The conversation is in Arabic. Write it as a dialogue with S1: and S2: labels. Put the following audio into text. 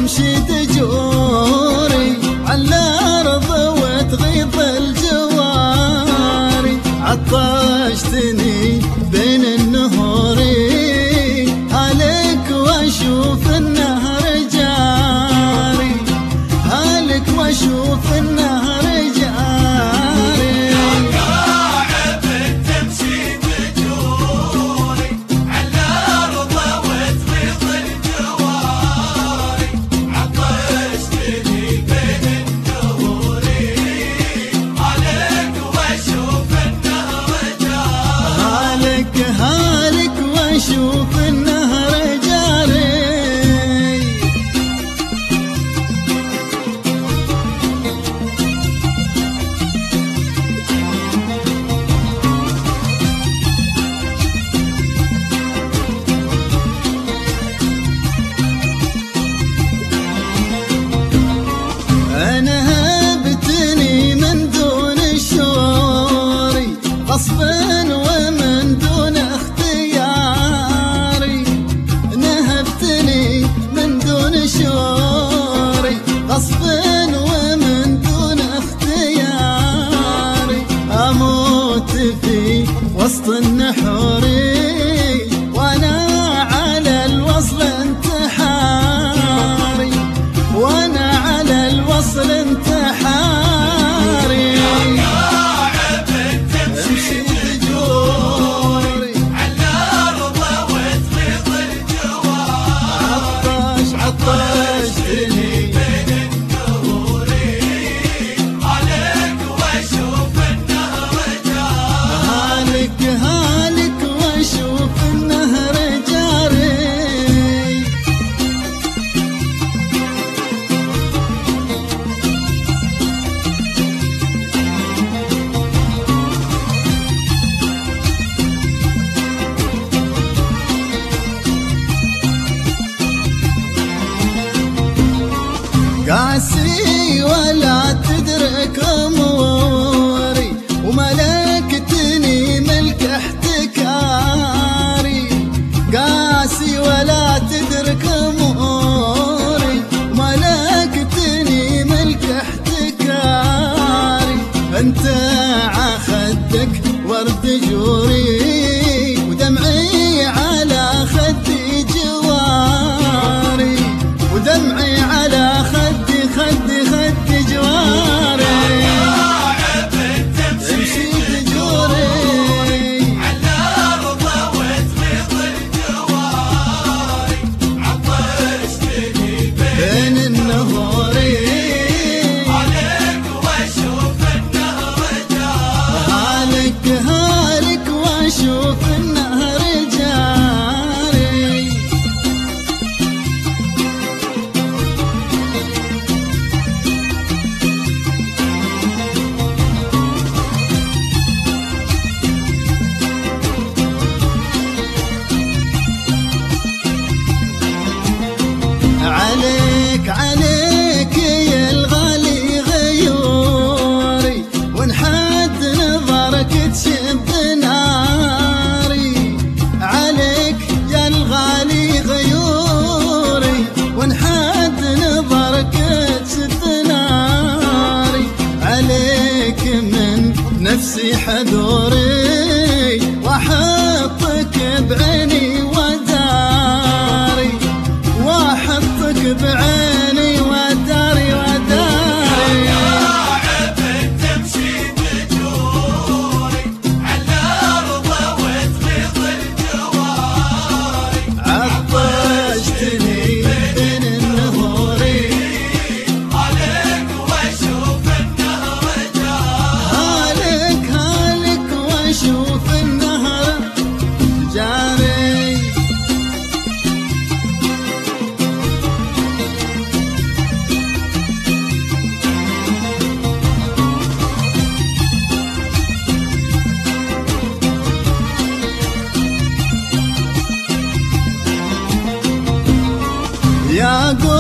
S1: تمشي تجوري على الأرض وتغيظ الجواري، عطشتني بين النهور هالك واشوف النهر جاري، هالك واشوف النهر جاري.
S2: قاعد تمشي تجوري على الأرض وتغيظ الجواري، عطشتني بين النهور هالك واشوف النهر جاري،
S1: هالك واشوف النهر جاري. أنا هبتني من دون شعوري غصبا ومن دون اختياري، نهبتني من دون شعوري غصبا ومن دون اختياري، أموت في وسط النحور وأنا على الوصل انتحاري، وأنا على الوصل انتحاري.
S2: قاعد تمشي تجوري على الأرض وتغيظ الجواري،
S1: عطشتني
S2: بين النهور هالك واشوف النهر جاري،
S1: هالك واشوف النهر جاري. قاسي ولا تدرك اموري وملكتني ملك احتكاري، قاسي ولا تدرك اموري وملكتني ملك احتكاري، انت عخدك ورد جوري ودمعي على خدي جواري، ودمعي على خدي جواري.
S2: قاعد تمشي تجوري على الأرض وتغيظ الجواري، عطشتني
S1: بين النهور
S2: هالك واشوف النهر جاري،
S1: هالك واشوف النهر جاري. عليك يا الغالي غيوري، وانحد نظرك تشب ناري، عليك يا الغالي غيوري وانحد نظرك تشب ناري، عليك من نفسي حذوري واحطك بعيني وداري، واحطك بعيني وداري وداري.
S2: قاعد تمشي تجوري على الأرض وتغيظ الجواري،
S1: عطشتني بين النهور
S2: هالك واشوف النهر جاري،
S1: هالك واشوف النهر جاري. يا